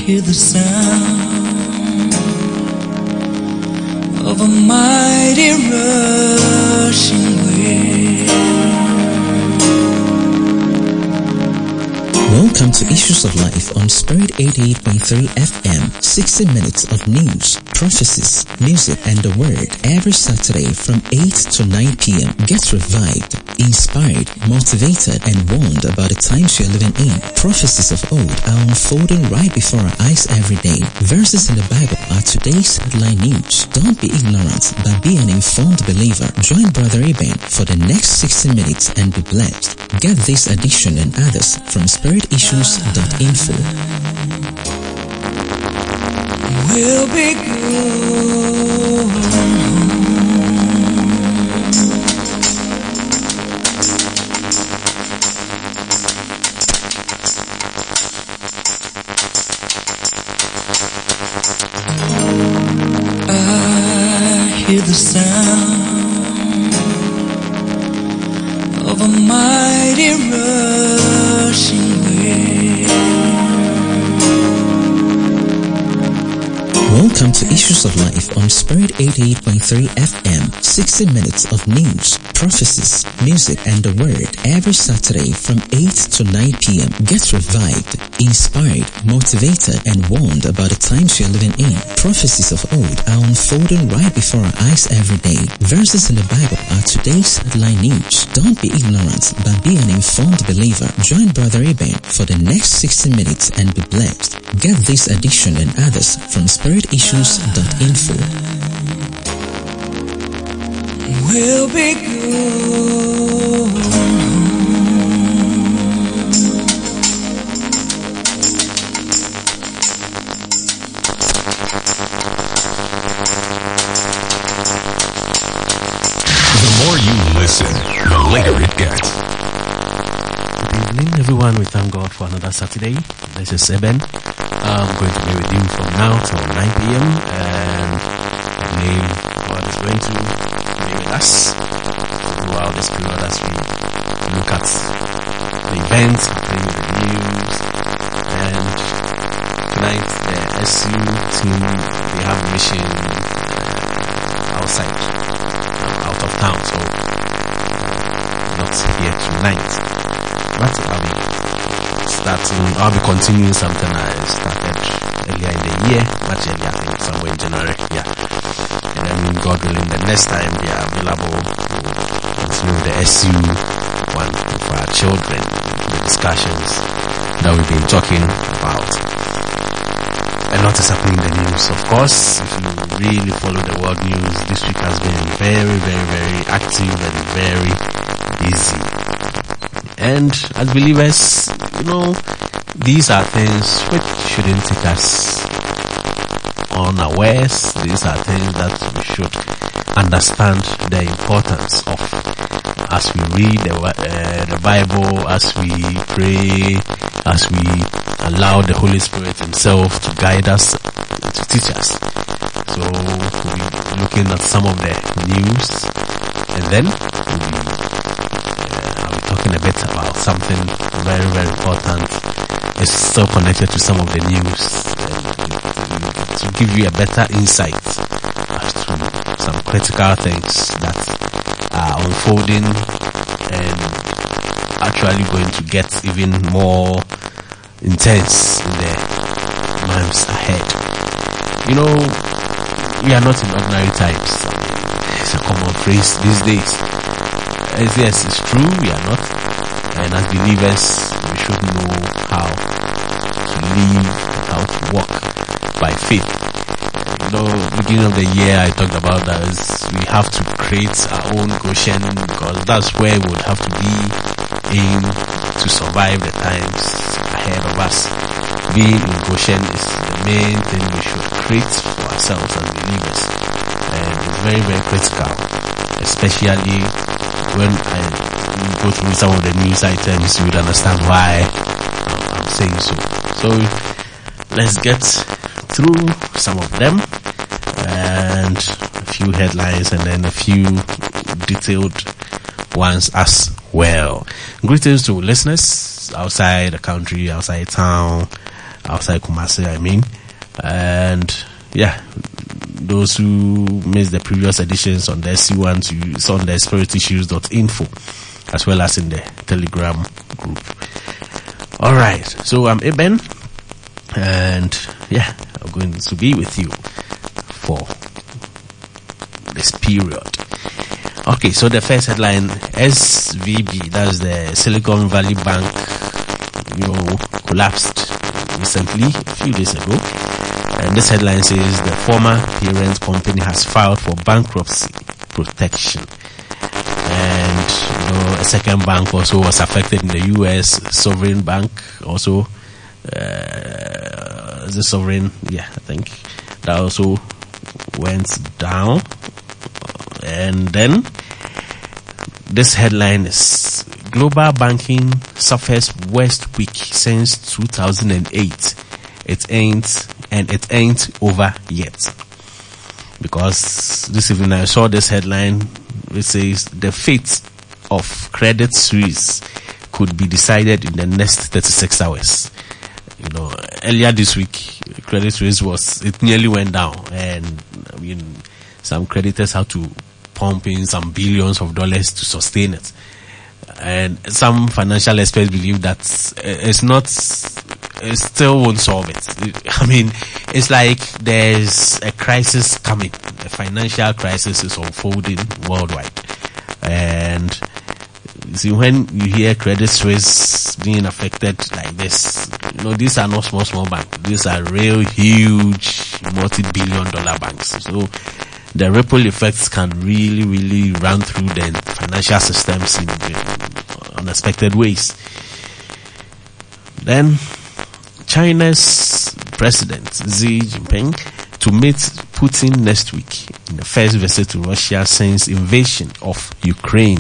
hear the sound of a mighty rushing wind. Welcome to Issues of Life on Spirit 88.3 FM. 60 minutes of news, prophecies, music, and the Word every Saturday from 8 to 9 p.m. Get revived, inspired, motivated, and warned about the times you're living in. Prophecies of old are unfolding right before our eyes every day. Verses in the Bible are today's headline news. Don't be ignorant, but be an informed believer. Join Brother Eben for the next 60 minutes and be blessed. Get this edition and others from spiritissues.info. We'll be good. I hear the sound of a mighty rushing wind. Welcome to Issues of Life on Spirit 88.3 FM. 60 minutes of news, prophecies, music, and the Word every Saturday from 8 to 9 p.m. Get revived, inspired, motivated, and warned about the times you're living in. Prophecies of old are unfolding right before our eyes every day. Verses in the Bible are today's headline news. Don't be ignorant, but be an informed believer. Join Brother Eben for the next 60 minutes and be blessed. Get this edition and others from spiritissues.info. We'll be good. The more you listen, the later it gets. Good evening, everyone. We thank God for another Saturday. This is Eben. I'm going to be with you from now till 9 p.m. and I believe God is going to be with us throughout this period as we look at the events happening in the news. And tonight, the SU team, they have mission outside, out of town, so not here tonight. But I'll be continuing something I started earlier in the year, much earlier, I think somewhere in January, yeah. And then God willing, the next time we are available to continue the SU one for our children, the discussions that we've been talking about. A lot is happening in the news, of course. If you really follow the world news, this week has been very, very, very active and very busy. And as believers, these are things which shouldn't take us unawares. These are things that we should understand the importance of as we read the Bible, as we pray, as we allow the Holy Spirit Himself to guide us, to teach us. So we'll be looking at some of the news, and then I'll be talking a bit about something very, very important. It's still connected to some of the news to give you a better insight as to some critical things that are unfolding and actually going to get even more intense in the months ahead. We are not in ordinary times. It's a common phrase these days. Yes, it's true, we are not. And as believers, we should know how to live, how to walk by faith. Beginning of the year, I talked about that we have to create our own Goshen, because that's where we would have to be in to survive the times ahead of us. Being in Goshen is the main thing we should create for ourselves as believers. And it's very, very critical, especially when I go through some of the news items, you would understand why I'm saying so. So let's get through some of them and a few headlines and then a few detailed ones as well. Greetings to listeners outside the country, outside town, outside Kumasi, I mean. And yeah, those who missed the previous editions on the SC1, it's on the spiritissues.info, as well as in the Telegram group. Alright, so I'm Eben, and yeah, I'm going to be with you for this period. Okay, so the first headline, SVB, that's the Silicon Valley Bank, collapsed recently, a few days ago. And this headline says the former parent company has filed for bankruptcy protection. And, a second bank also was affected in the US, Sovereign Bank also, the Sovereign, I think, that also went down. And then this headline is global banking suffers worst week since 2008. It ain't over yet. Because this evening I saw this headline which says the fate of Credit Suisse could be decided in the next 36 hours. Earlier this week, Credit Suisse it nearly went down, and some creditors had to pump in some billions of dollars to sustain it. And some financial experts believe that it still won't solve it. It's like there's a crisis coming. A financial crisis is unfolding worldwide. And see, when you hear Credit Suisse being affected like this, these are not small banks. These are real huge multi-billion-dollar banks. So the ripple effects can really, really run through the financial systems in unexpected ways. Then, China's President Xi Jinping to meet Putin next week in the first visit to Russia since invasion of Ukraine.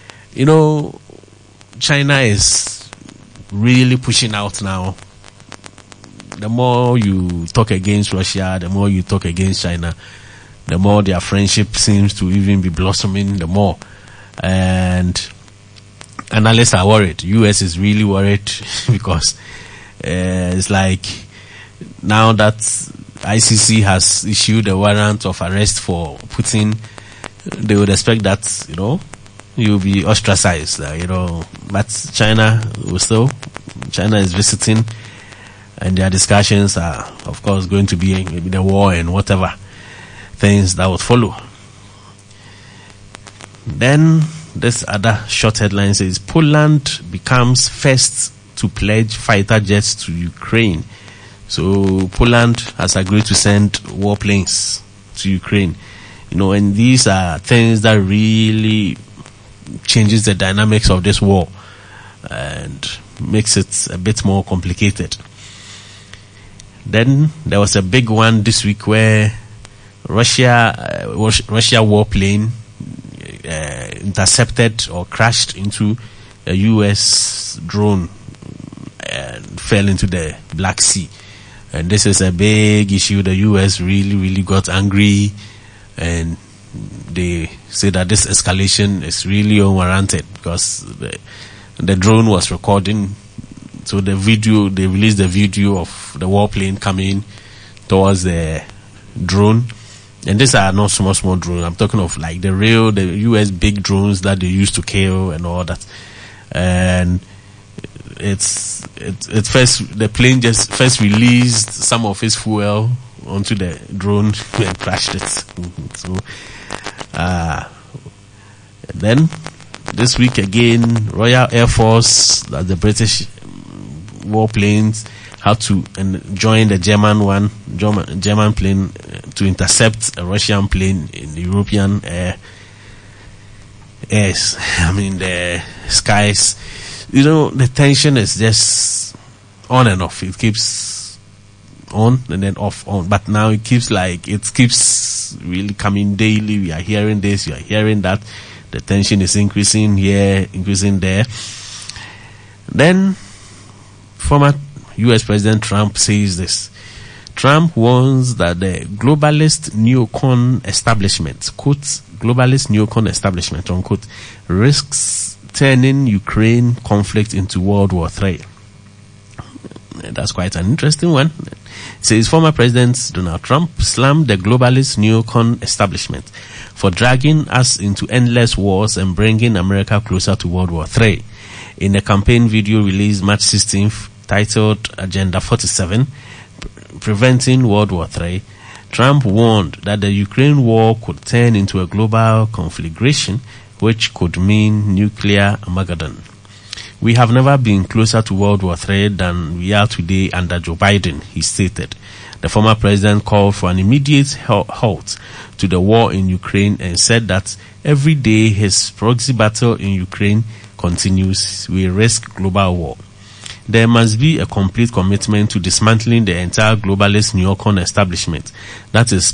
China is really pushing out now. The more you talk against Russia, the more you talk against China, the more their friendship seems to even be blossoming the more. And analysts are worried. US is really worried because it's like now that ICC has issued a warrant of arrest for Putin, they would expect that, you'll be ostracized, but China is visiting, and their discussions are, of course, going to be maybe the war and whatever things that would follow. Then this other short headline says Poland becomes first to pledge fighter jets to Ukraine. So Poland has agreed to send warplanes to Ukraine. And these are things that really changes the dynamics of this war and makes it a bit more complicated. Then there was a big one this week where Russia warplane intercepted or crashed into a US drone and fell into the Black Sea. And this is a big issue. The US really, really got angry, and they say that this escalation is really unwarranted because the drone was recording. So they released the video of the warplane coming towards the drone. And these are not small drones. I'm talking of like the US big drones that they used to kill and all that. And the plane just first released some of its fuel onto the drone and crashed it. So, then this week again, Royal Air Force, the British warplanes, had to join the German plane to intercept a Russian plane in the European airs. The skies. The tension is just on and off. It keeps on and then off on. But now it keeps really coming daily. We are hearing this, you are hearing that. The tension is increasing here, increasing there. Then, former US President Trump says this. Trump warns that the globalist neocon establishment, quote, globalist neocon establishment, unquote, risks turning Ukraine conflict into World War III. That's quite an interesting one. It says former President Donald Trump slammed the globalist neocon establishment for dragging us into endless wars and bringing America closer to World War III. In a campaign video released March 16th titled Agenda 47, Preventing World War III, Trump warned that the Ukraine war could turn into a global conflagration which could mean nuclear Armageddon. We have never been closer to World War III than we are today under Joe Biden, he stated. The former president called for an immediate halt to the war in Ukraine and said that every day his proxy battle in Ukraine continues, we risk global war. There must be a complete commitment to dismantling the entire globalist neocon establishment that is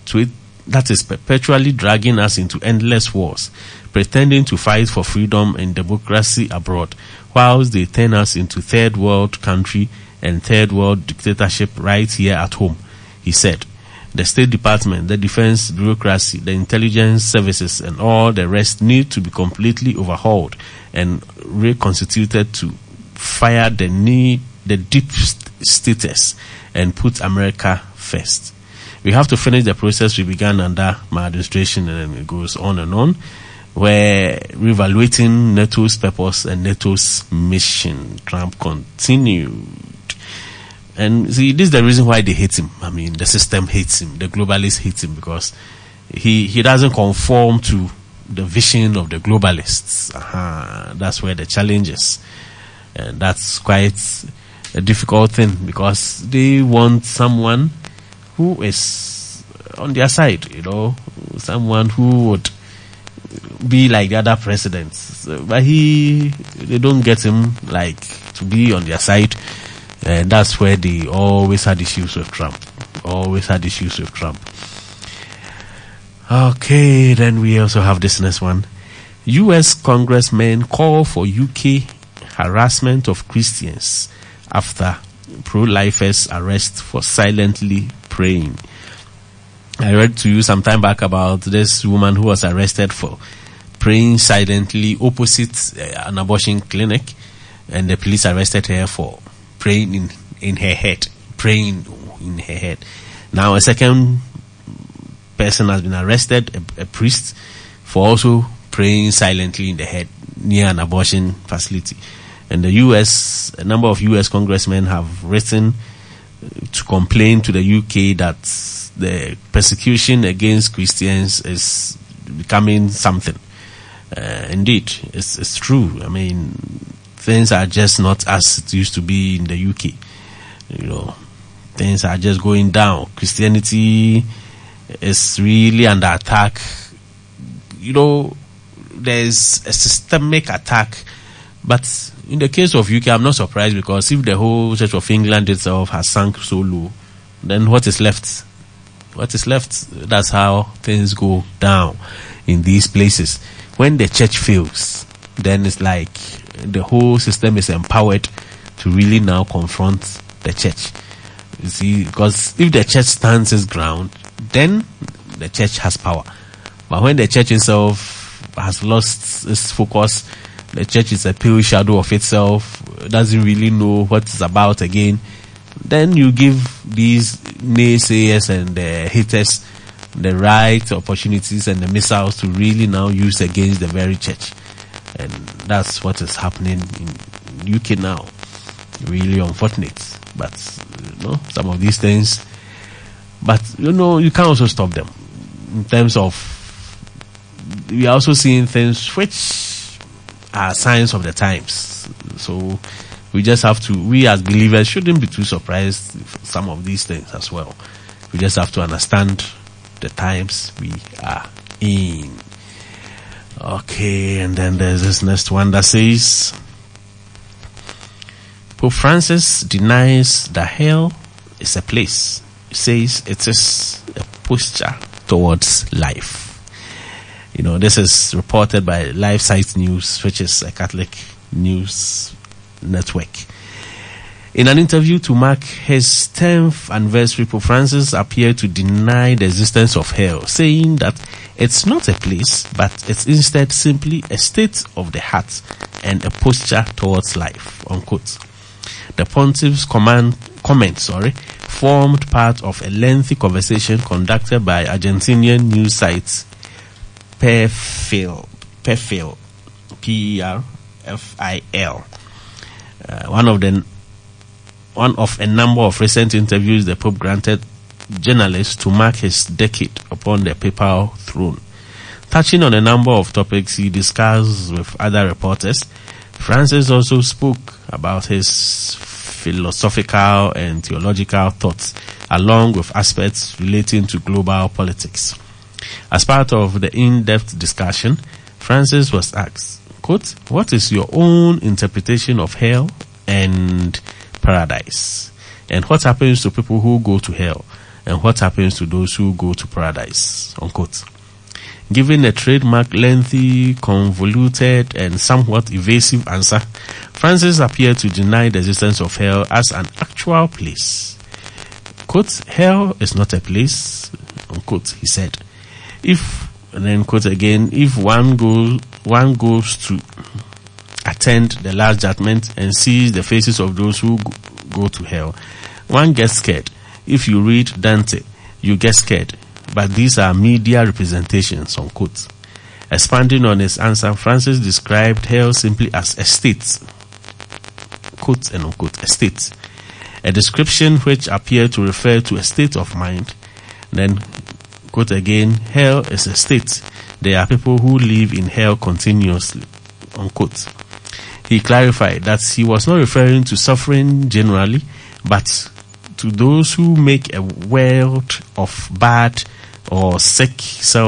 perpetually dragging us into endless wars, pretending to fight for freedom and democracy abroad, whilst they turn us into third world country and third world dictatorship right here at home, he said. The State Department, the defense bureaucracy, the intelligence services, and all the rest need to be completely overhauled and reconstituted to fire the deep staters and put America first. We have to finish the process we began under my administration, and then it goes on, where reevaluating NATO's purpose and NATO's mission. Trump continued. And see, this is the reason why they hate him. I mean, the system hates him, the globalists hate him, because he doesn't conform to the vision of the globalists. That's where the challenge is. And that's quite a difficult thing, because they want someone who is on their side, someone who would be like the other presidents. But they don't get him to be on their side. And that's where they always had issues with Trump. Okay, then we also have this next one. U.S. congressmen call for UK harassment of Christians after pro-lifers arrest for silently praying. I read to you some time back about this woman who was arrested for praying silently opposite an abortion clinic, and the police arrested her for praying in her head. Now a second person has been arrested, a priest, for also praying silently in the head near an abortion facility. And a number of US congressmen have written to complain to the UK that the persecution against Christians is becoming something. Indeed, it's true. I mean, things are just not as it used to be in the UK. Things are just going down. Christianity is really under attack. There's a systemic attack. But in the case of UK, I'm not surprised, because if the whole Church of England itself has sunk so low, then what is left? That's how things go down in these places. When the church fails, then it's like the whole system is empowered to really now confront the church. You see, because if the church stands its ground, then the church has power. But when the church itself has lost its focus, the church is a pale shadow of itself, doesn't really know what it's about again, then you give these naysayers and the haters the right opportunities and the missiles to really now use against the very church. And that's what is happening in UK now. Really unfortunate. But, some of these things, but, you can also stop them. In terms of, we are also seeing things which are signs of the times. So, we just have to, we as believers shouldn't be too surprised with some of these things as well. We just have to understand the times we are in. Okay, and then there's this next one that says, Pope Francis denies that hell is a place. He says it is a posture towards life. This is reported by LifeSite News, which is a Catholic news network. In an interview to mark his 10th anniversary, Pope Francis appeared to deny the existence of hell, saying that it's not a place, but it's instead simply a state of the heart and a posture towards life, unquote. The pontiff's comment, formed part of a lengthy conversation conducted by Argentinian news site Perfil, Perfil, one of a number of recent interviews the Pope granted journalists to mark his decade upon the papal throne. Touching on a number of topics he discussed with other reporters, Francis also spoke about his philosophical and theological thoughts, along with aspects relating to global politics. As part of the in-depth discussion, Francis was asked, quote, "What is your own interpretation of hell and paradise? And what happens to people who go to hell? And what happens to those who go to paradise?" Unquote. Given a trademark lengthy, convoluted, and somewhat evasive answer, Francis appeared to deny the existence of hell as an actual place. Quote, "Hell is not a place," unquote, he said. And then quote again, "If one goes to attend the last judgment and sees the faces of those who go to hell, one gets scared. If you read Dante, you get scared. But these are media representations," unquote. Expanding on his answer, Francis described hell simply as a state, quote and unquote, a state. A description which appeared to refer to a state of mind. Then, quote again, "Hell is a state. There are people who live in hell continuously," unquote. He clarified that he was not referring to suffering generally, but to those who make a world of bad or sick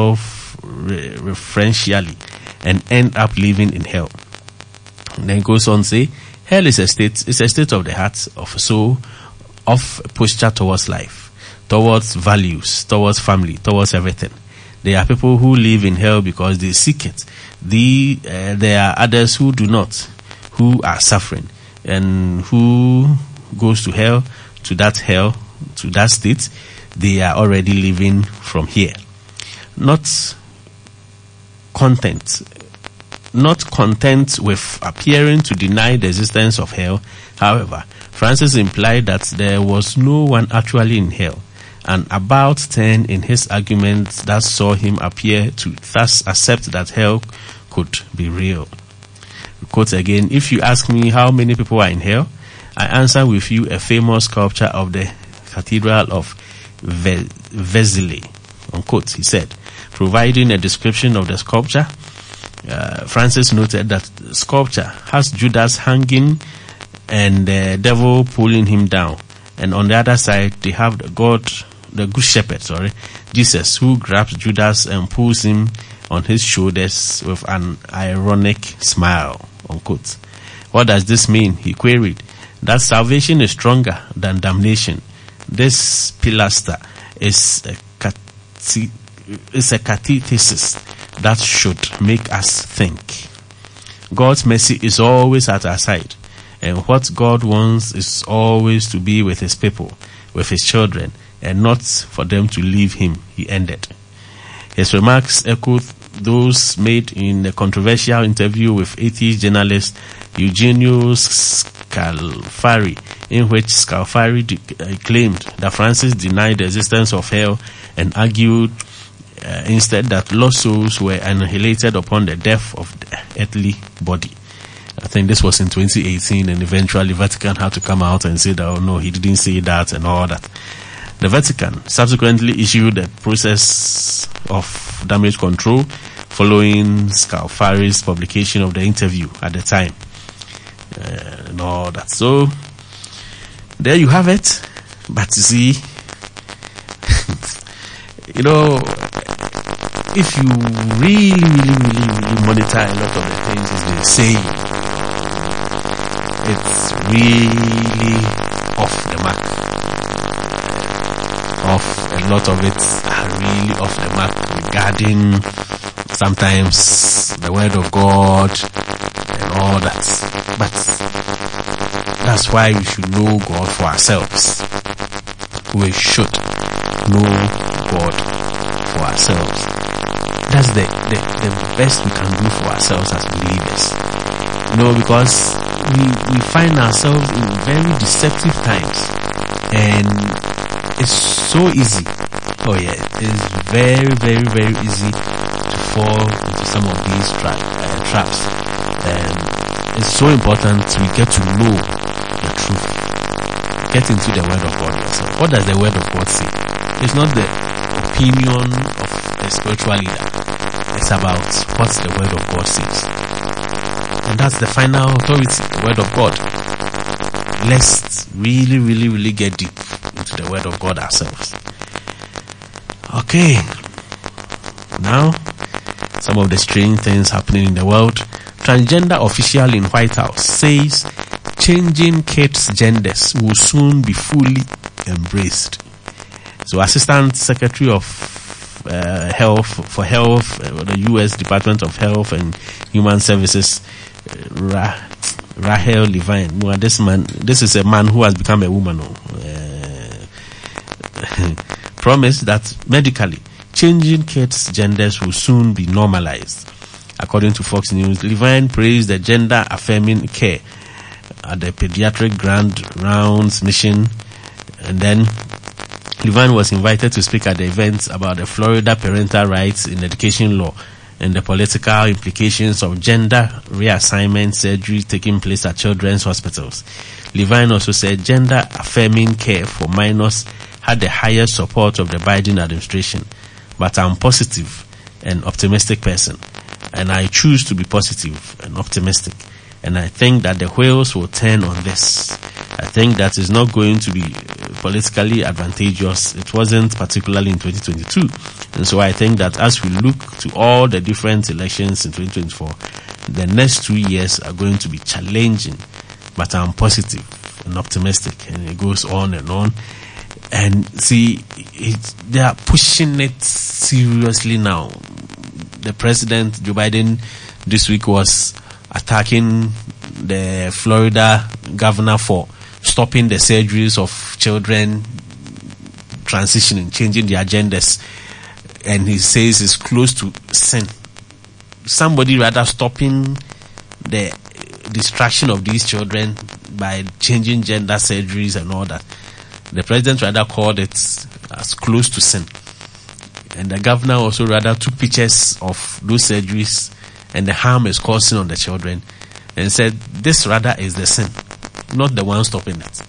self-referentially and end up living in hell. And then goes on to say, hell is a state of the heart, of soul, of posture towards life, towards values, towards family, towards everything. There are people who live in hell because they seek it. There are others who do not, who are suffering, and who goes to hell, to that state. They are already living from here. Not content with appearing to deny the existence of hell, however, Francis implied that there was no one actually in hell, and about 10 in his arguments that saw him appear to thus accept that hell could be real. Quote again, "If you ask me how many people are in hell, I answer with you a famous sculpture of the Cathedral of Vézelay," unquote, he said. Providing a description of the sculpture, Francis noted that the sculpture has Judas hanging and the devil pulling him down. And on the other side, they have the good shepherd, Jesus, who grabs Judas and pulls him on his shoulders with an ironic smile, unquote. "What does this mean?" he queried. "That salvation is stronger than damnation. This pilaster is a catechesis that should make us think. God's mercy is always at our side, and what God wants is always to be with his people, with his children, and not for them to leave him," he ended. His remarks echoed those made in a controversial interview with atheist journalist Eugenio Scalfari, in which Scalfari claimed that Francis denied the existence of hell and argued instead that lost souls were annihilated upon the death of the earthly body. I think this was in 2018, and eventually Vatican had to come out and say that, oh no, he didn't say that and all that. The Vatican subsequently issued a process of damage control following Scalfari's publication of the interview at the time. And all that. So, there you have it. But you see, if you really monitor a lot of the things they say, it's really off the mark. A lot of it are really off the mark regarding sometimes the word of God and all that. But that's why we should know God for ourselves. We should know God for ourselves. That's the best we can do for ourselves as believers. Because we find ourselves in very deceptive times, and it's so easy. Oh yeah, it's very, very, very easy to fall into some of these traps. It's so important we get to know the truth. Get into the Word of God yourself. What does the Word of God say? It's not the opinion of a spiritual leader. It's about what the Word of God says. And that's the final authority, the Word of God. Let's really, really, really get deep into the Word of God ourselves. Okay. Now, some of the strange things happening in the world. Transgender official in White House says changing kids' genders will soon be fully embraced. So, Assistant Secretary of the U.S. Department of Health and Human Services, Rachel Levine. Well, this is a man who has become a woman. Promised that medically changing kids' genders will soon be normalized. According to Fox News, Levine praised the gender-affirming care at the Pediatric Grand Rounds mission, and then Levine was invited to speak at the event about the Florida parental rights in education law and the political implications of gender reassignment surgery taking place at children's hospitals. Levine also said gender-affirming care for minors had the highest support of the Biden administration, but I'm positive and optimistic person, and I choose to be positive and optimistic, and I think that the wheels will turn on this. I think that is not going to be politically advantageous. It wasn't particularly in 2022, and so I think that as we look to all the different elections in 2024, the next 2 years are going to be challenging, but I'm positive and optimistic, and it goes on and on. And see, they are pushing it seriously now. The president, Joe Biden, this week was attacking the Florida governor for stopping the surgeries of children transitioning, changing their genders. And he says it's close to sin. Somebody rather stopping the distraction of these children by changing gender surgeries and all that. The president rather called it as close to sin. And the governor also rather took pictures of those surgeries and the harm it's causing on the children and said, this rather is the sin, not the one stopping it.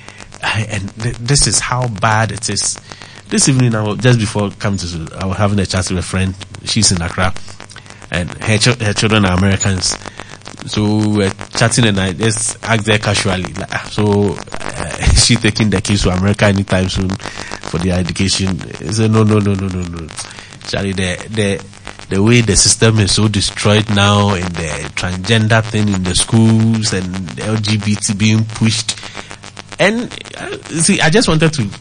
And this is how bad it is. This evening, just before coming to, I was having a chat with a friend. She's in Accra, and her children are Americans. So we're chatting, and I just asked her casually, so she taking the kids to America anytime soon for their education? He said, no. Charlie, the way the system is so destroyed now, and the transgender thing in the schools, and the LGBT being pushed. And see, I just wanted to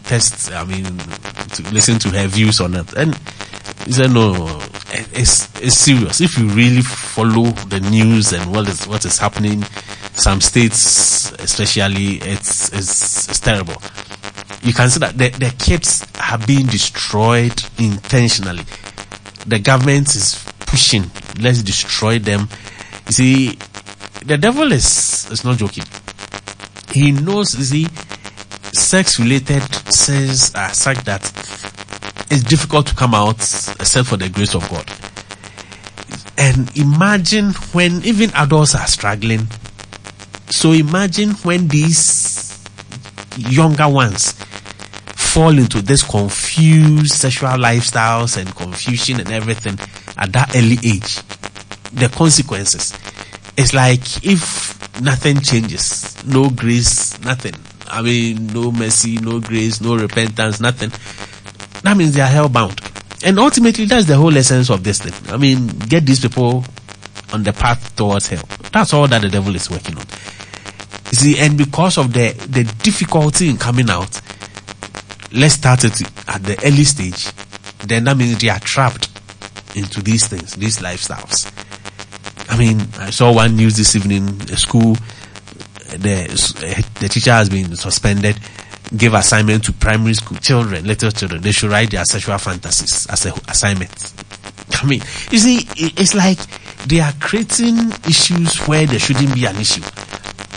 to listen to her views on it. And he said, no, it's serious. If you really follow the news and what is happening, some states especially, it's terrible. You can see that the kids are being destroyed intentionally. The government is pushing, let's destroy them. You see, the devil is not joking. He knows, you see, sex-related sins are such that it's difficult to come out except for the grace of God. And imagine when even adults are struggling. So imagine when these younger ones fall into this confused sexual lifestyles and confusion and everything at that early age. The consequences. It's like if nothing changes, no grace, nothing. No mercy, no grace, no repentance, nothing. That means they are hell-bound. And ultimately, that's the whole essence of this thing. Get these people on the path towards hell. That's all that the devil is working on. You see, and because of the difficulty in coming out, let's start it at the early stage. Then that means they are trapped into these things, these lifestyles. I saw one news this evening, a school, the teacher has been suspended, gave assignment to primary school children, little children. They should write their sexual fantasies as an assignment. You see, it's like they are creating issues where there shouldn't be an issue.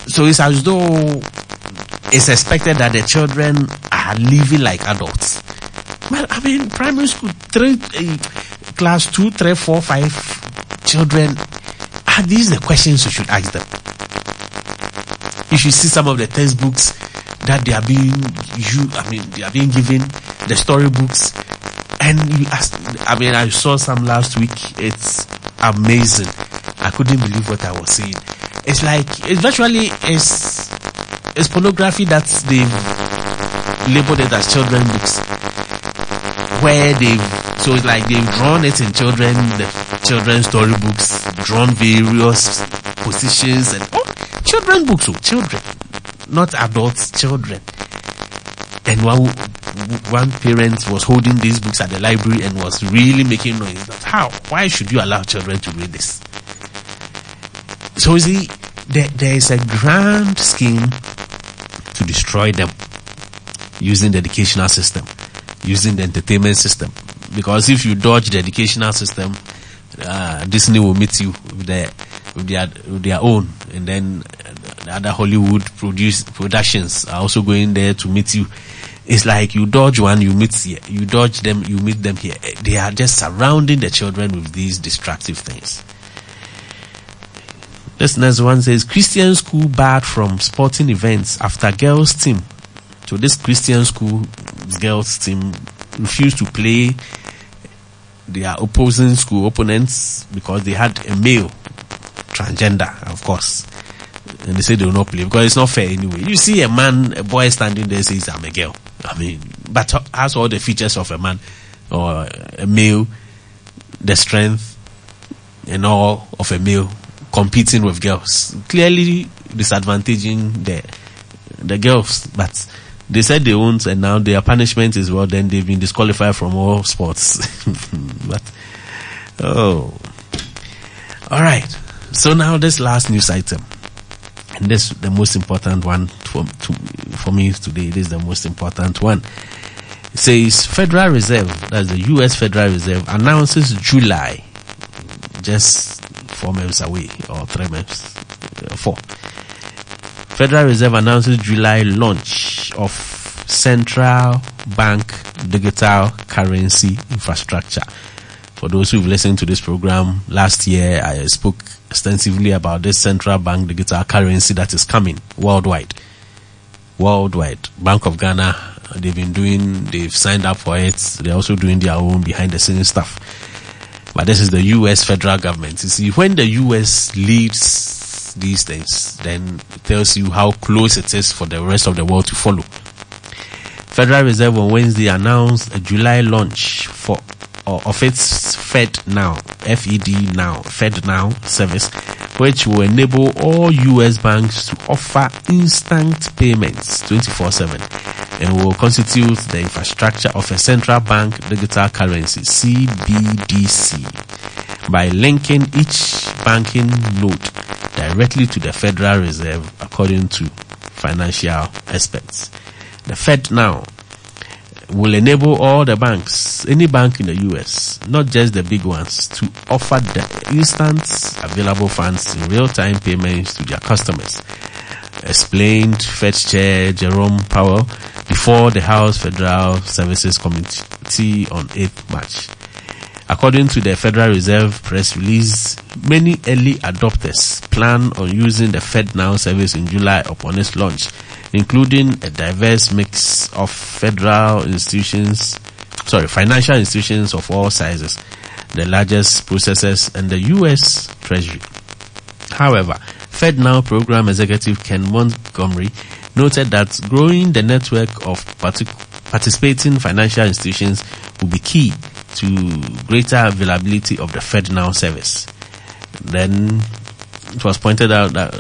So it's as though it's expected that the children are living like adults. Well, I mean, primary school, class 2, 3, 4, 5 children, are these the questions you should ask them? You should see some of the textbooks that they are being given, the storybooks, and you ask, I saw some last week. It's amazing. I couldn't believe what I was seeing. It's like, it's pornography that they've labeled it as children books, where they've drawn it in children's storybooks, drawn various positions and children books, children, not adults, children. And one parent was holding these books at the library and was really making noise. Why should you allow children to read this? So you see, there is a grand scheme to destroy them using the educational system, using the entertainment system. Because if you dodge the educational system, Disney will meet you with their own, and then the other Hollywood productions are also going there to meet you. It's like you dodge one, you meet here. You dodge them, you meet them here. They are just surrounding the children with these destructive things. This next one says, Christian school barred from sporting events after girls team. So this Christian school girls team refused to play their opposing school opponents because they had a male transgender, of course. And they say they will not play because it's not fair anyway. You see a boy standing there says, I'm a girl. But has all the features of a man or a male, the strength and all of a male competing with girls, clearly disadvantaging the girls. But they said they won't, and now their punishment is, well, then they've been disqualified from all sports. But alright, so now this last news item, and this is the most important one for me today. This is the most important one. It says Federal Reserve, that's the US Federal Reserve, announces July, just 4 months away, or 3 months, 4. Federal Reserve announces July launch of central bank digital currency infrastructure. For those who've listened to this program, last year I spoke extensively about this central bank digital currency that is coming worldwide. Bank of Ghana, they've signed up for it. They're also doing their own behind the scenes stuff. But this is the US federal government. You see, when the US leads these things, then it tells you how close it is for the rest of the world to follow. Federal Reserve on Wednesday announced a July launch of its FedNow service, which will enable all US banks to offer instant payments 24/7 and will constitute the infrastructure of a central bank digital currency, CBDC, by linking each banking node directly to the Federal Reserve, according to financial experts. The FedNow will enable all the banks, any bank in the US, not just the big ones, to offer the instant available funds in real-time payments to their customers, explained Fed Chair Jerome Powell before the House Federal Services Committee on 8th March. According to the Federal Reserve press release, many early adopters plan on using the FedNow service in July upon its launch, including a diverse mix of financial institutions of all sizes, the largest processors, and the U.S. Treasury. However, FedNow Program Executive Ken Montgomery noted that growing the network of participating financial institutions will be key to greater availability of the FedNow service. Then it was pointed out that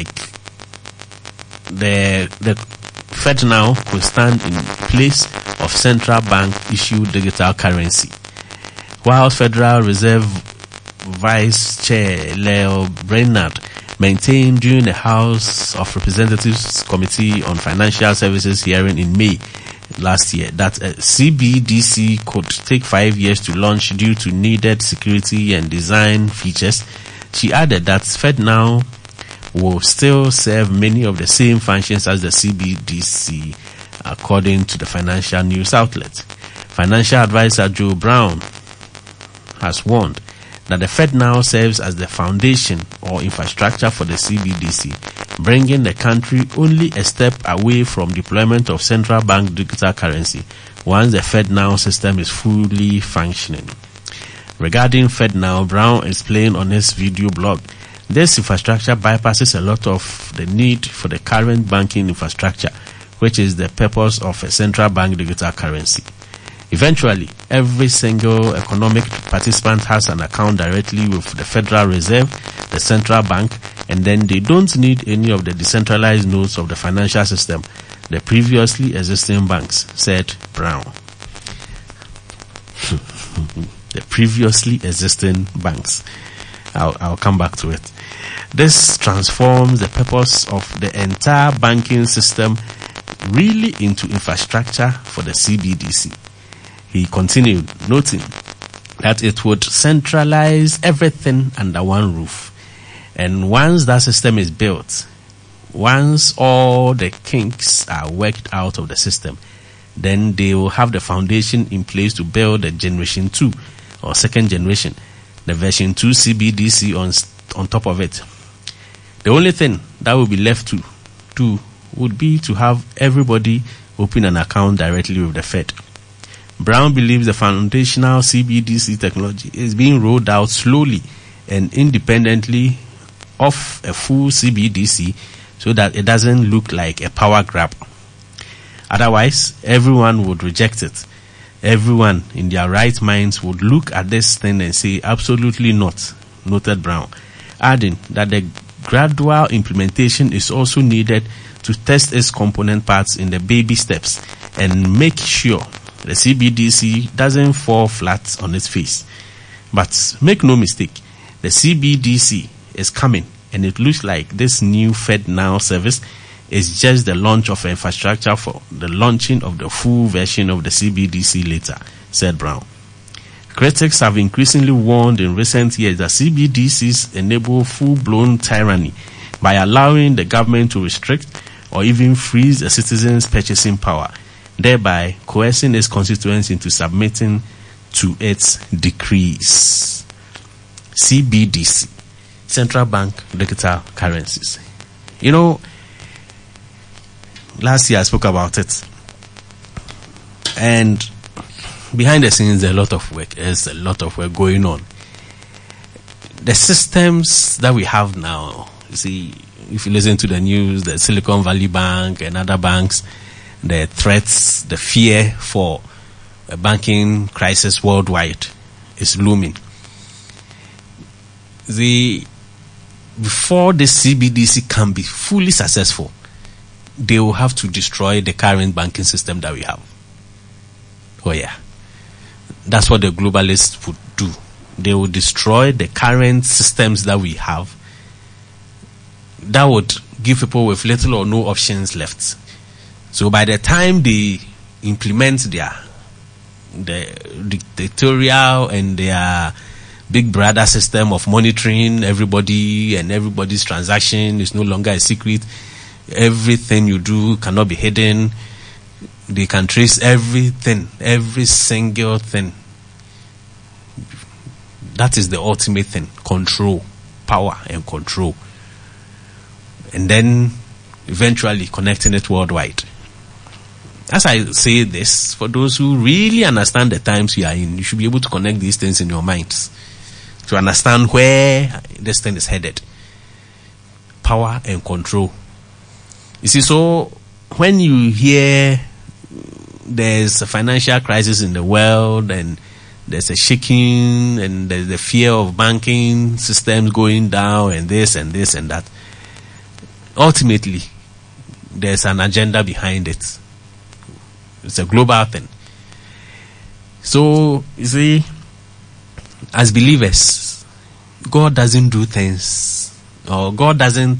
the FedNow could stand in place of central bank issued digital currency, while Federal Reserve Vice Chair Leo Brainard maintained during the House of Representatives Committee on Financial Services hearing in May last year that CBDC could take 5 years to launch due to needed security and design features. She added that FedNow will still serve many of the same functions as the CBDC, according to the financial news outlet. Financial advisor Joe Brown has warned that the Fed now serves as the foundation or infrastructure for the CBDC, bringing the country only a step away from deployment of central bank digital currency once the FedNow system is fully functioning. Regarding FedNow, Brown explained on his video blog, this infrastructure bypasses a lot of the need for the current banking infrastructure, which is the purpose of a central bank digital currency. Eventually, every single economic participant has an account directly with the Federal Reserve, the central bank, and then they don't need any of the decentralized nodes of the financial system, the previously existing banks, said Brown. The previously existing banks. I'll come back to it. This transforms the purpose of the entire banking system really into infrastructure for the CBDC. He continued, noting that it would centralize everything under one roof. And once that system is built, once all the kinks are worked out of the system, then they will have the foundation in place to build the Generation 2 or second generation, the version 2 CBDC on top of it. The only thing that will be left to do would be to have everybody open an account directly with the Fed. Brown believes the foundational CBDC technology is being rolled out slowly and independently of a full CBDC so that it doesn't look like a power grab. Otherwise, everyone would reject it. Everyone in their right minds would look at this thing and say, absolutely not, noted Brown, adding that the gradual implementation is also needed to test its component parts in the baby steps and make sure the CBDC doesn't fall flat on its face. But make no mistake, the CBDC is coming, and it looks like this new FedNow service is just the launch of infrastructure for the launching of the full version of the CBDC later, said Brown. Critics have increasingly warned in recent years that CBDCs enable full-blown tyranny by allowing the government to restrict or even freeze a citizen's purchasing power, thereby coercing its constituents into submitting to its decrees. CBDC, Central Bank Digital Currencies. You know, last year I spoke about it. And behind the scenes, there's a lot of work. There's a lot of work going on. The systems that we have now, you see, if you listen to the news, the Silicon Valley Bank and other banks, the threats, the fear for a banking crisis worldwide is looming. Before this CBDC can be fully successful, they will have to destroy the current banking system that we have. Oh yeah. That's what the globalists would do. They will destroy the current systems that we have. That would give people with little or no options left. So by the time they implement the dictatorial and their big brother system of monitoring everybody and everybody's transaction is no longer a secret, everything you do cannot be hidden, they can trace everything, every single thing. That is the ultimate thing. Control, power and control. And then eventually connecting it worldwide. As I say this, for those who really understand the times we are in, you should be able to connect these things in your minds to understand where this thing is headed. Power and control. You see, so when you hear there's a financial crisis in the world and there's a shaking and there's the fear of banking systems going down and this and this and that, ultimately there's an agenda behind it. It's a global thing. So, you see, as believers, God doesn't do things, or God doesn't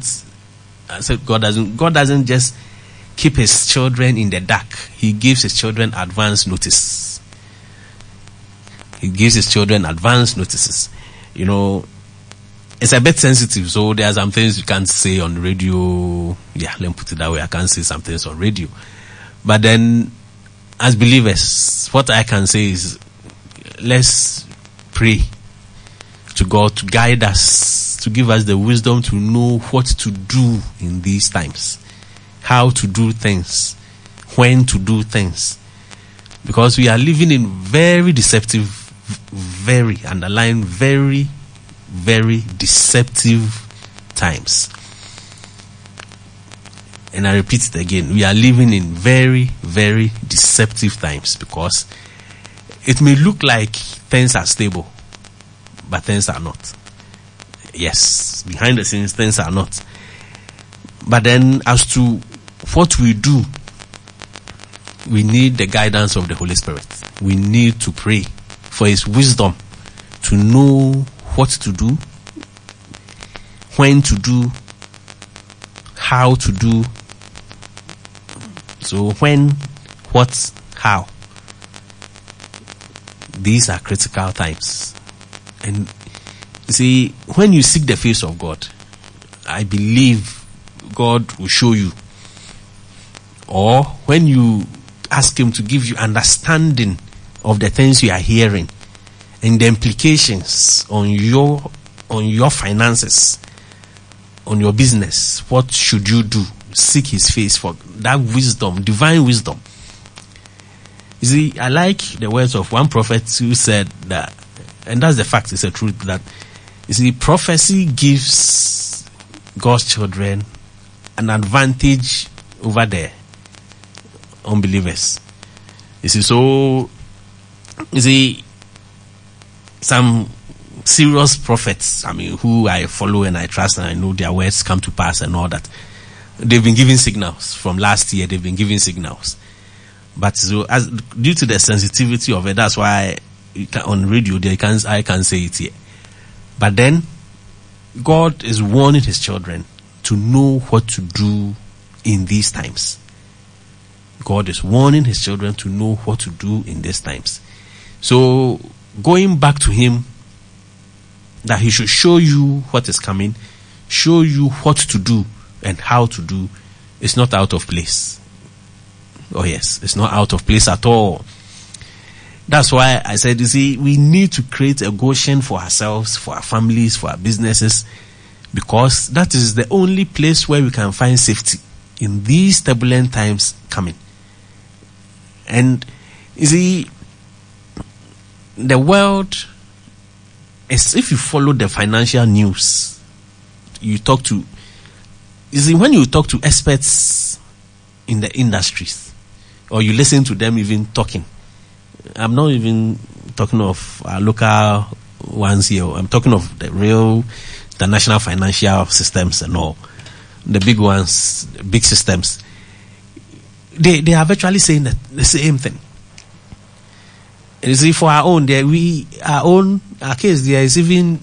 just keep his children in the dark. He gives his children advance notice. He gives his children advance notices. You know, it's a bit sensitive, so there are some things you can't say on radio. Yeah, let me put it that way. I can't say some things on radio. But then, as believers, what I can say is, let's pray to God to guide us, to give us the wisdom to know what to do in these times, how to do things, when to do things. Because we are living in very deceptive, very deceptive times. And I repeat it again, we are living in very, very deceptive times, because it may look like things are stable, but things are not. Yes, behind the scenes, things are not. But then, as to what we do, we need the guidance of the Holy Spirit. We need to pray for His wisdom to know what to do, when to do, how to do. So when, what, how. These are critical times. And you see, when you seek the face of God, I believe God will show you. Or when you ask Him to give you understanding of the things you are hearing and the implications on your finances, on your business, what should you do? Seek His face for that wisdom, divine wisdom. You see, I like the words of one prophet who said that, and that's the fact, it's the truth, that, you see, prophecy gives God's children an advantage over the unbelievers. You see, so, you see, some serious prophets, who I follow and I trust and I know their words come to pass and all that, they've been giving signals. From last year, they've been giving signals. But so, as due to the sensitivity of it, that's why on radio I can't say it here. But then, God is warning His children to know what to do in these times. God is warning His children to know what to do in these times. So, going back to Him, that He should show you what is coming, show you what to do and how to do, is not out of place. Oh yes, it's not out of place at all. That's why I said, you see, we need to create a Goshen for ourselves, for our families, for our businesses, because that is the only place where we can find safety in these turbulent times coming. And you see, the world is, if you follow the financial news, you see, when you talk to experts in the industries, or you listen to them even talking, I'm not even talking of our local ones here, I'm talking of the national financial systems and all, the big ones, the big systems, they are virtually saying that the same thing. And you see, for our own, our case, there is even,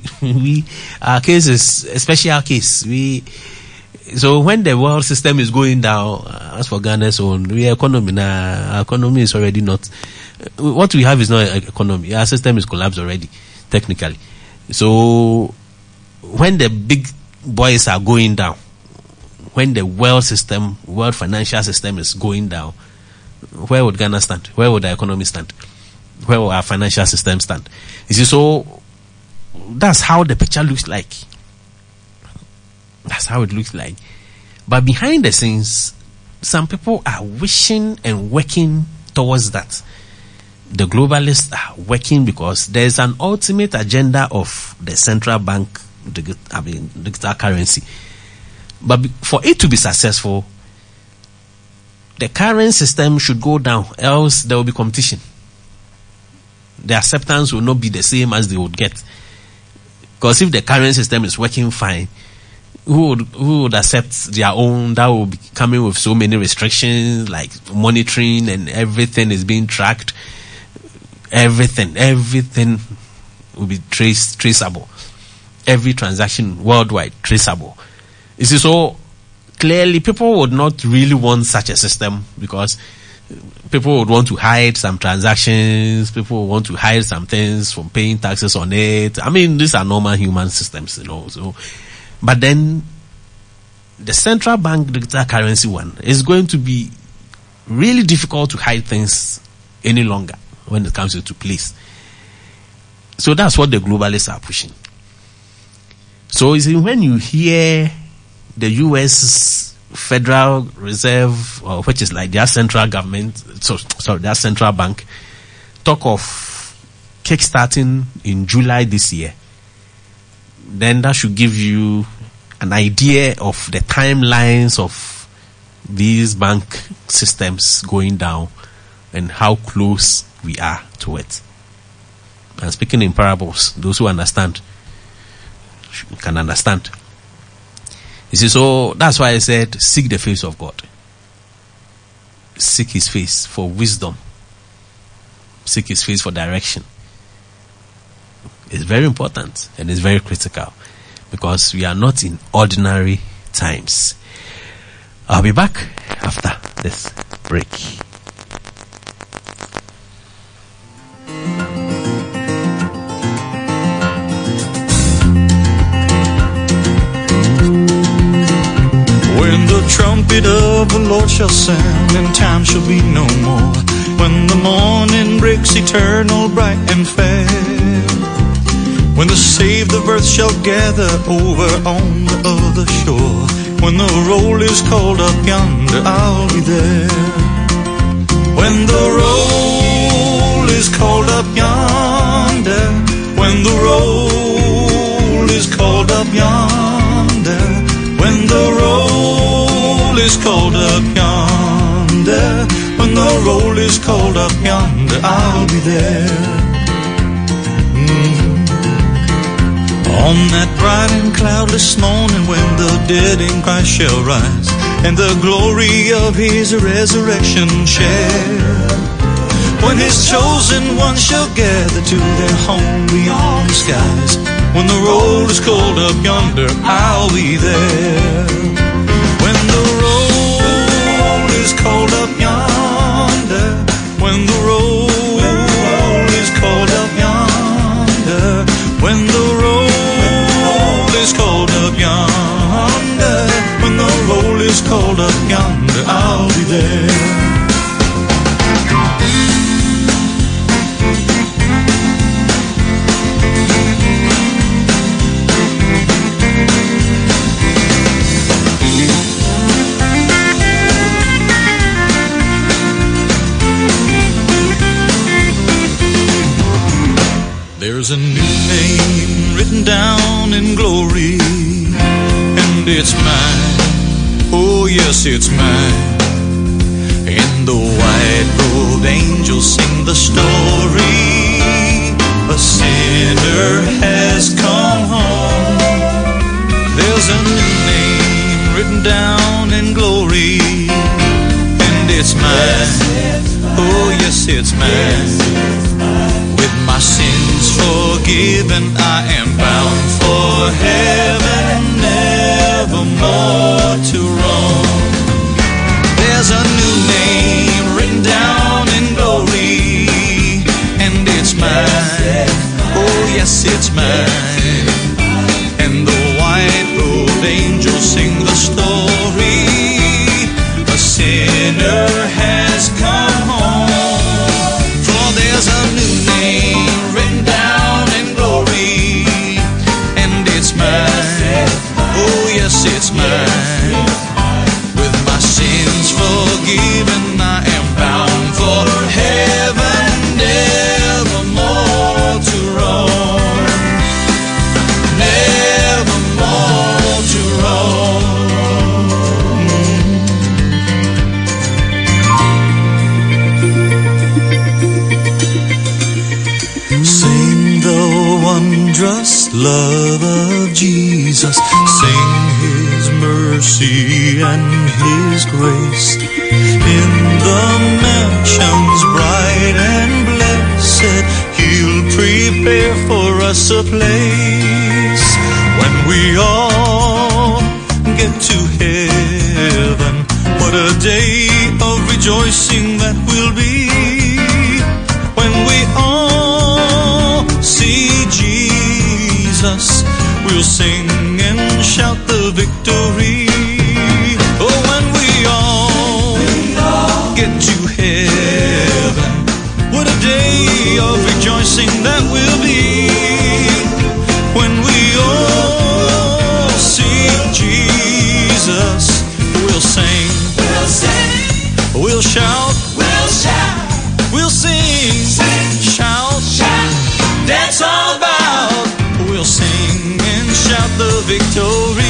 our case is a special case. So when the world system is going down, as for Ghana's own, our economy is already not, what we have is not an economy. Our system is collapsed already, technically. So when the big boys are going down, when the world financial system is going down, where would Ghana stand? Where would the economy stand? Where will our financial system stand? You see, so that's how the picture looks like. That's how it looks like. But behind the scenes, some people are wishing and working towards that. The globalists are working because there's an ultimate agenda of the central bank, digital currency. But for it to be successful, the current system should go down, else there will be competition. The acceptance will not be the same as they would get. Because if the current system is working fine, who would accept their own that will be coming with so many restrictions, like monitoring and everything is being tracked? Everything will be traceable. Every transaction worldwide traceable. You see, so clearly people would not really want such a system, because people would want to hide some transactions. People would want to hide some things from paying taxes on it. I mean, these are normal human systems, So, but then the central bank digital currency one is going to be really difficult to hide things any longer when it comes into place. So that's what the globalists are pushing. So you see, when you hear the U.S. Federal Reserve, which is like their central government, their central bank, talk of kickstarting in July this year, then that should give you an idea of the timelines of these bank systems going down and how close we are to it. And speaking in parables, those who understand can understand. You see, so that's why I said, seek the face of God. Seek his face for wisdom. Seek his face for direction. It's very important and it's very critical because we are not in ordinary times. I'll be back after this break. When the trumpet of the Lord shall sound, and time shall be no more. When the morning breaks eternal, bright and fair. When the saved of earth shall gather over on the other shore. When the roll is called up yonder, I'll be there. When the roll is called up yonder. When the roll is called up yonder. When the roll is called up yonder. When the roll is called up yonder, I'll be there. On that bright and cloudless morning when the dead in Christ shall rise and the glory of his resurrection share. When his chosen ones shall gather to their home beyond the skies. When the roll is called up yonder, I'll be there. When the roll is called up yonder. When the roll is called up yonder. When the roll is called up yonder. When the roll is called up yonder, I'll be there. There's a new name written down in glory, and it's mine. Oh yes, it's mine. And the white-robed angels sing the story. A sinner has come home. There's a new name written down in glory, and it's mine. Oh yes, it's mine. With my sins forgiven, I am bound for heaven, nevermore to roam. There's a new name written down in glory, and it's mine. Oh yes, it's mine. And the white-robed angels sing the story. A sinner has come home. For there's a new name written down in glory, and it's mine. Oh yes, it's mine. With my sins forgiven, I am bound for heaven, nevermore to roam. Nevermore to roam. Sing the wondrous love of Jesus. Sing his mercy and his grace. In the mansions bright and blessed, he'll prepare for us a place. When we all get to heaven, what a day of rejoicing that will be when we all see Jesus. We'll sing and shout the victory. Oh, when we all get to heaven, what a day of rejoicing that will be. When we all see Jesus, we'll sing, we'll shout, we'll sing, shout, that's all about. We'll sing and shout the victory.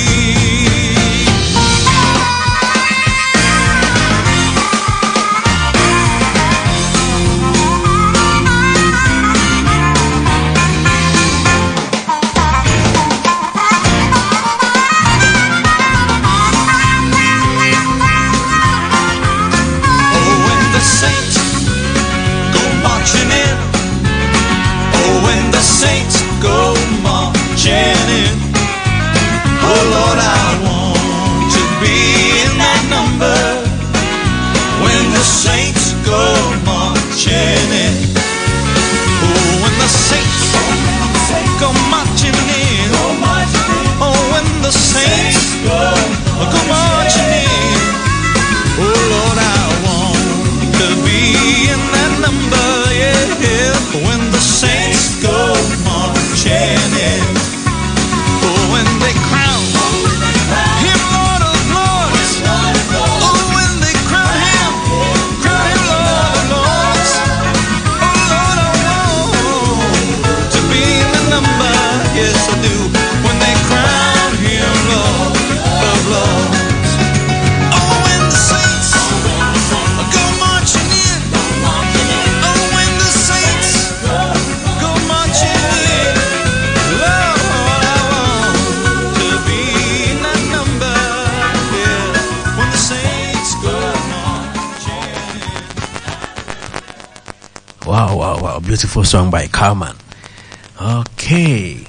Wow, beautiful song by Carman. Okay.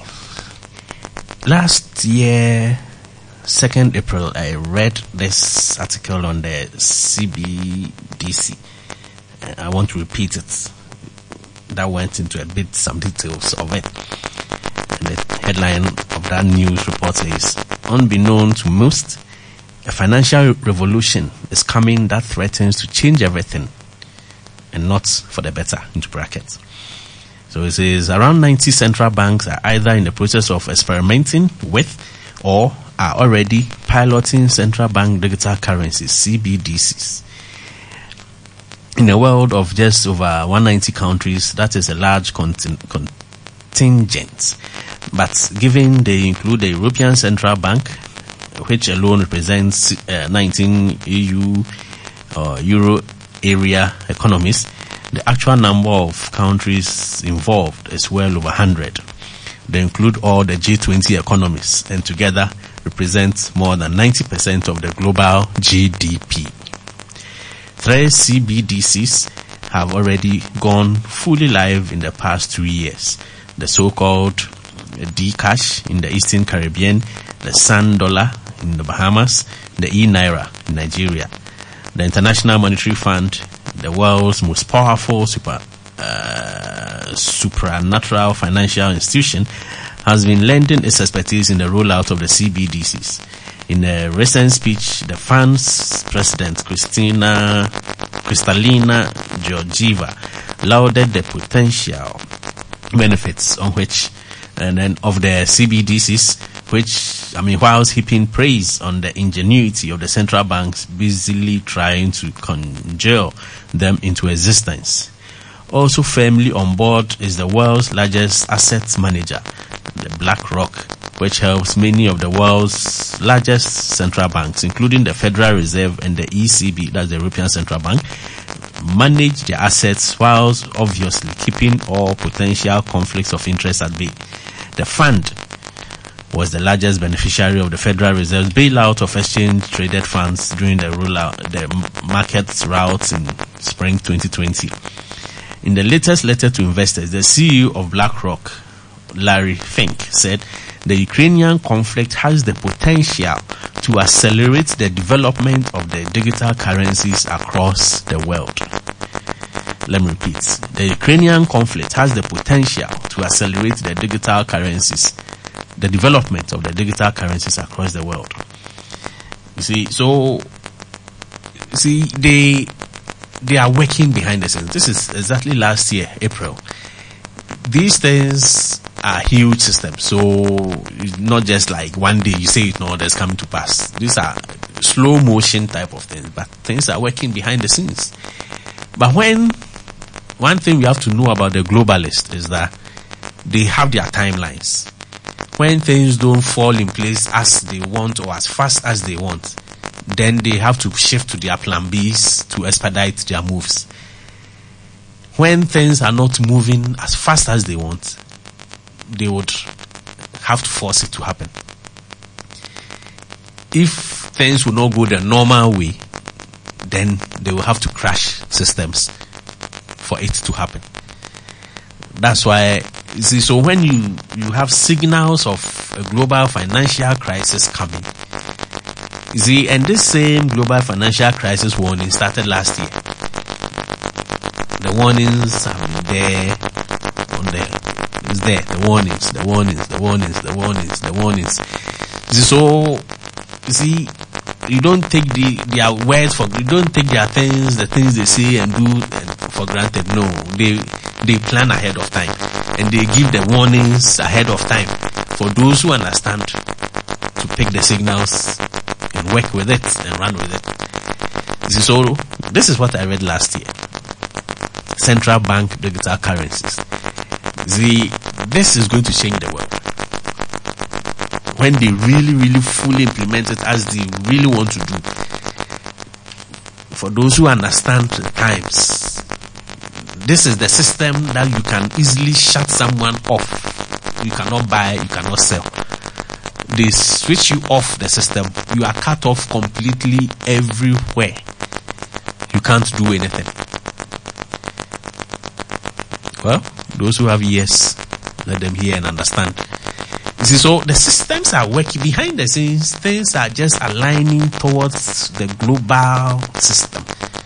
Last year, 2nd April, I read this article on the CBDC. I want to repeat it. That went into some details of it. And the headline of that news report is, unbeknown to most, a financial revolution is coming that threatens to change everything, and not for the better, into brackets. So it says around 90 central banks are either in the process of experimenting with or are already piloting central bank digital currencies, CBDCs. In a world of just over 190 countries, that is a large contingent. But given they include the European Central Bank, which alone represents 19 EU or Euro area economies, the actual number of countries involved is well over 100. They include all the G20 economies and together represent more than 90% of the global GDP. 3 CBDCs have already gone fully live in the past 2 years. The so-called D-Cash in the Eastern Caribbean, the Sand Dollar in the Bahamas, the E-Naira in Nigeria. The International Monetary Fund, the world's most powerful supranatural financial institution, has been lending its expertise in the rollout of the CBDCs. In a recent speech, the fund's president, Kristalina Georgieva, lauded the potential benefits of the CBDCs, whilst heaping praise on the ingenuity of the central banks busily trying to conjure them into existence. Also firmly on board is the world's largest asset manager, the BlackRock, which helps many of the world's largest central banks, including the Federal Reserve and the ECB, that's the European Central Bank, manage their assets whilst obviously keeping all potential conflicts of interest at bay. The fund was the largest beneficiary of the Federal Reserve's bailout of exchange-traded funds during the market rout in spring 2020. In the latest letter to investors, the CEO of BlackRock, Larry Fink, said the Ukrainian conflict has the potential to accelerate the development of the digital currencies across the world. Let me repeat. The Ukrainian conflict has the potential to accelerate the digital currencies, the development of the digital currencies across the world. You see, they are working behind the scenes. This is exactly last year, April. These things are huge systems. So it's not just like one day you say it, no, that's coming to pass. These are slow motion type of things, but things are working behind the scenes. But one thing we have to know about the globalists is that they have their timelines. When things don't fall in place as they want or as fast as they want, then they have to shift to their plan Bs to expedite their moves. When things are not moving as fast as they want, they would have to force it to happen. If things will not go the normal way, then they will have to crash systems for it to happen. That's why, you see, so when you have signals of a global financial crisis coming, you see, and this same global financial crisis warning started last year. The warnings have been there, it's there, the warnings. So, you see, you don't take their words you don't take their things, the things they say and do for granted. No, they plan ahead of time, and they give the warnings ahead of time for those who understand to pick the signals and work with it and run with it. See, so this is what I read last year. Central bank digital currencies. See, this is going to change the world. When they really, really fully implement it as they really want to do. For those who understand the times, this is the system that you can easily shut someone off. You cannot buy, you cannot sell. They switch you off the system. You are cut off completely everywhere. You can't do anything. Well, those who have ears, let them hear and understand. You see, so the systems are working behind the scenes. Things are just aligning towards the global system.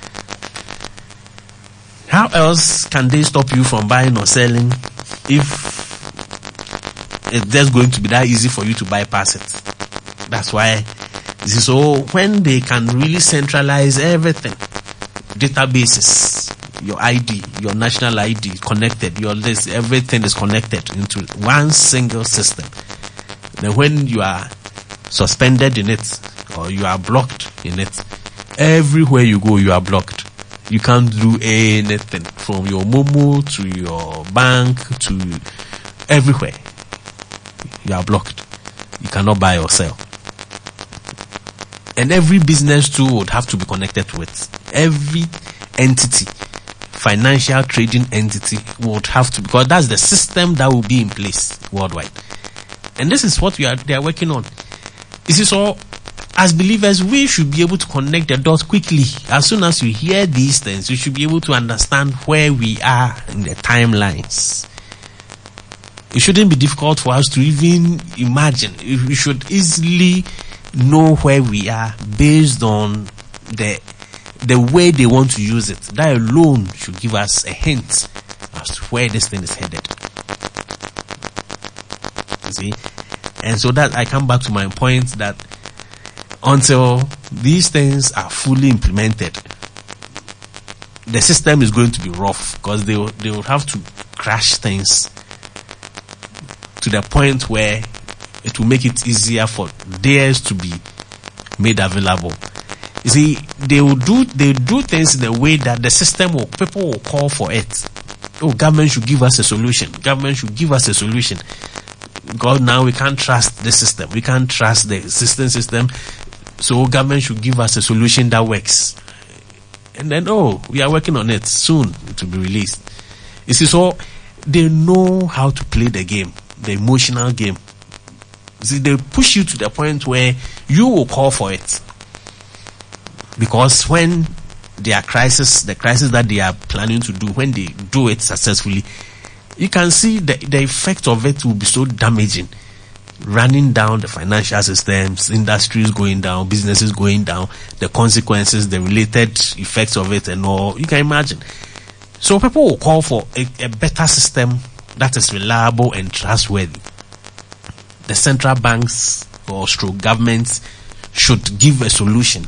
How else can they stop you from buying or selling if it's just going to be that easy for you to bypass it? That's why, you see, so when they can really centralize everything, databases, your ID, your national ID connected, your list, everything is connected into one single system. Then when you are suspended in it or you are blocked in it, everywhere you go you are blocked. You can't do anything from your Momo to your bank to everywhere. You are blocked. You cannot buy or sell. And every business too would have to be connected to it. Every entity, financial trading entity would have to, because that's the system that will be in place worldwide. And this is what they are working on. This is all, as believers, we should be able to connect the dots quickly. As soon as you hear these things, you should be able to understand where we are in the timelines. It shouldn't be difficult for us to even imagine. We should easily know where we are based on the way they want to use it. That alone should give us a hint as to where this thing is headed. You see? And so that I come back to my point that until these things are fully implemented, the system is going to be rough, because they will have to crash things to the point where it will make it easier for theirs to be made available. You see, they do things in a way that the system people will call for it. Oh, government should give us a solution. Government should give us a solution. Because now we can't trust the system. We can't trust the existing system. So government should give us a solution that works. And then, we are working on it. Soon it will be released. You see, so they know how to play the game, the emotional game. You see, they push you to the point where you will call for it. Because when their crisis, the crisis that they are planning to do, when they do it successfully, you can see the effect of it will be so damaging. running down the financial systems, industries going down, businesses going down, the consequences, the related effects of it and all. You can imagine. So people will call for a better system that is reliable and trustworthy. The central banks or stroke governments should give a solution.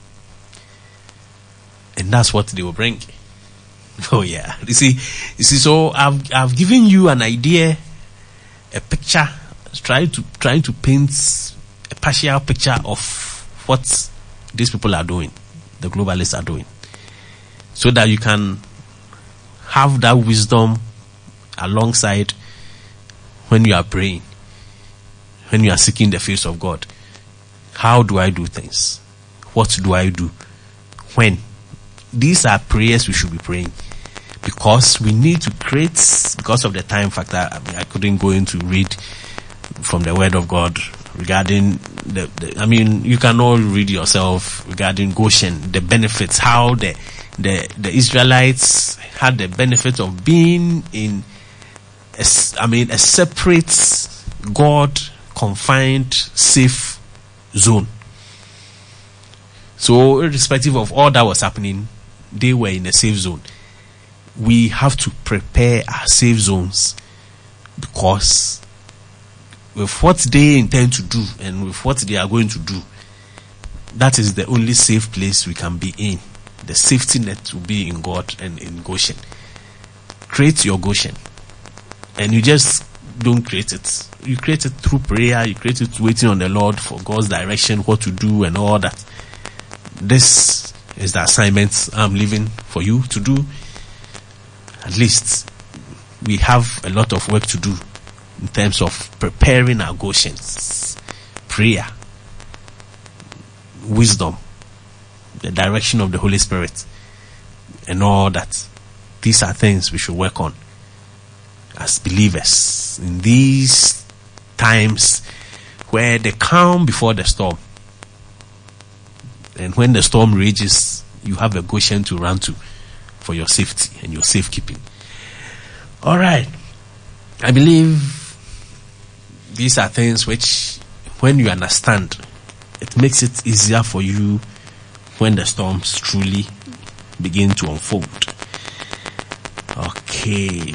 And that's what they will bring. Oh yeah. You see, so I've given you an idea, a picture, trying to paint a partial picture of what these people are doing, the globalists are doing, so that you can have that wisdom alongside when you are praying, when you are seeking the face of God. How do I do things? What do I do? When? These are prayers we should be praying, because we need to create, because of the time factor. I couldn't go into read from the Word of God regarding you can all read yourself regarding Goshen, the benefits, how the Israelites had the benefit of being in a separate, God confined, safe zone. So irrespective of all that was happening, they were in a safe zone. We have to prepare our safe zones, because with what they intend to do and with what they are going to do, that is the only safe place we can be in. The safety net will be in God and in Goshen. Create your Goshen. And you just don't create it. You create it through prayer. You create it waiting on the Lord for God's direction, what to do and all that. This is the assignment I'm leaving for you to do. At least we have a lot of work to do in terms of preparing our Goshens. Prayer, wisdom, the direction of the Holy Spirit, and all that. These are things we should work on as believers in these times where the calm before the storm. And when the storm rages, you have a Goshen to run to for your safety and your safekeeping. All right. I believe these are things which, when you understand, it makes it easier for you when the storms truly begin to unfold. Okay.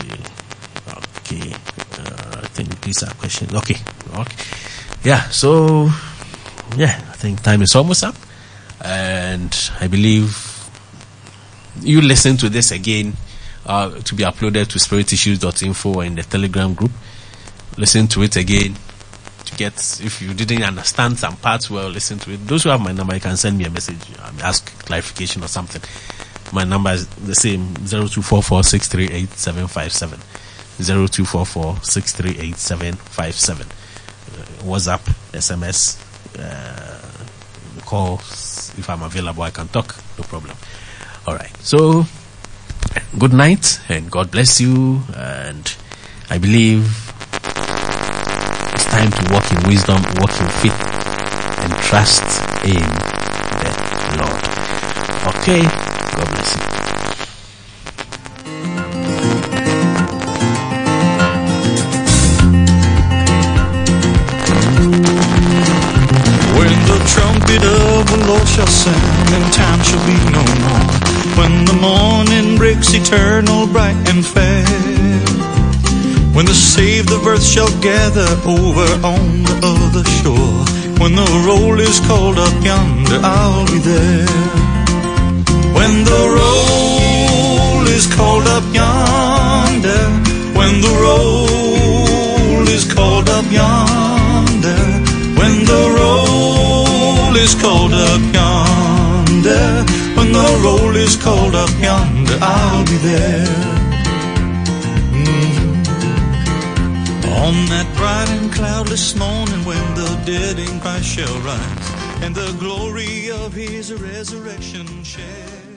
I think these are questions. Okay. Yeah. So, I think time is almost up. And I believe you listen to this again, to be uploaded to spiritissues.info in the Telegram group. Listen to it again to get, if you didn't understand some parts well, listen to it. Those who have my number, you can send me a message, ask clarification or something. My number is the same, 0244-638-757. 0244-638-757. WhatsApp, SMS, calls. If I'm available, I can talk. No problem. All right. So, good night and God bless you. And I believe it's time to walk in wisdom, walk in faith, and trust in the Lord. Okay. God bless you. Trumpet of the Lord shall sound, and time shall be no more. When the morning breaks eternal, bright and fair, when the saved of earth shall gather over on the other shore, when the roll is called up yonder, I'll be there. When the roll is called up yonder, when the roll is called up yonder, when the roll is called up yonder, when the roll is called up yonder, I'll be there. On that bright and cloudless morning, when the dead in Christ shall rise, and the glory of his resurrection share.